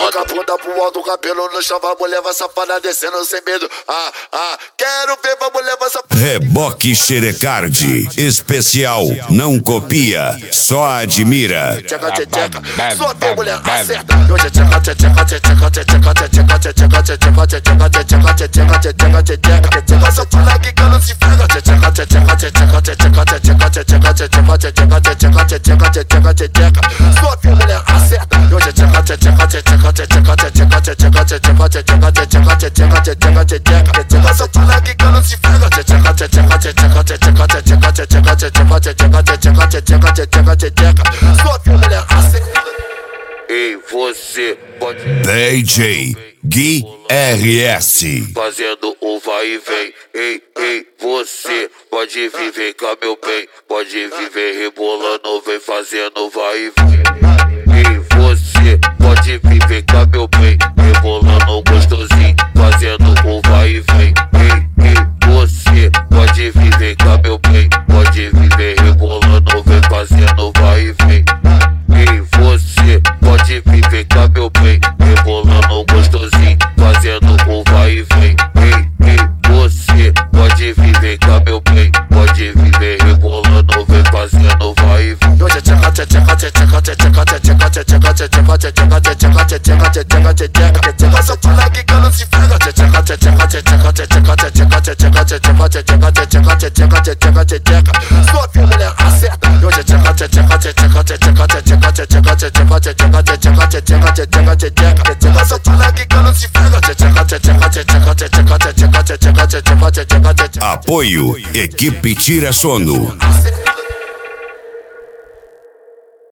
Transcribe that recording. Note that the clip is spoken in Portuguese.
Joga a bunda pro alto, o cabelo no chão, vamos levar safada descendo sem medo. Quero ver, vamos levar safada. Reboque Xerecard especial, não copia, só admira. Tcheca, tcheca, só tem mulher acerta. Hoje tcheca, tcheca, tcheca, tcheca, tcheca, tcheca, tcheca, tcheca, tcheca, tcheca, tcheca, tcheca, tcheca. Só fala que cano se frega. Tcheca, tcheca, tcheca, tcheca, tcheca, tcheca, tcheca, tcheca, tcheca, tcheca, tcheca, tcheca. Só tem mulher acerta. Hoje tcheca, tcheca, tcheca, tcheca, tcheca, tcheca, tcheca, tcheca, tcheca, tcheca, tcheca, tcheca, tcheca. Só fala que cano se frega. Tcheca, tcheca, tcheca, tcheca, tcheca, tcheca, tcheca, tcheca, tcheca, tcheca, tcheca, tcheca. Só tem mulher acerta. Ei, você pode DJ Gui RS fazendo o vai e vem. Ei, você pode vir, vem cá meu bem. Pode viver rebolando, vem fazendo vai e vem. Ei, você pode vir, vem cá meu bem. Rebolando gostosinho, fazendo o vai e vem. Ei, você pode vir, vem cá meu bem. Pode viver rebolando, vem fazendo vai e vem. Ei, você pode vir, vem cá meu bem. Rebolando gostosinho, fazendo o vai e vem. Ei, você pode vir, vem cá meu bem. Pode viver rebolando, vem fazendo vai e vem. Hoje tcheca, tcheca, tcheca, tcheca, tcheca, tcheca, tcheca, tcheca, tcheca, tcheca, tcheca, tcheca, tcheca. Só fala que cano se frega. Tcheca, tcheca, tcheca, tcheca, tcheca, tcheca, tcheca, tcheca, tcheca, tcheca, tcheca, tcheca. Só tem mulher acerta. Hoje tcheca, tcheca, tcheca, tcheca, tcheca, tcheca, tcheca, tcheca, tcheca, tcheca, tcheca, tcheca. Só fala que cano se frega. Tcheca, tcheca, tcheca, tcheca, tcheca, tcheca, tcheca, tcheca, tcheca. Apoio Equipe Tira Sono. Acerta.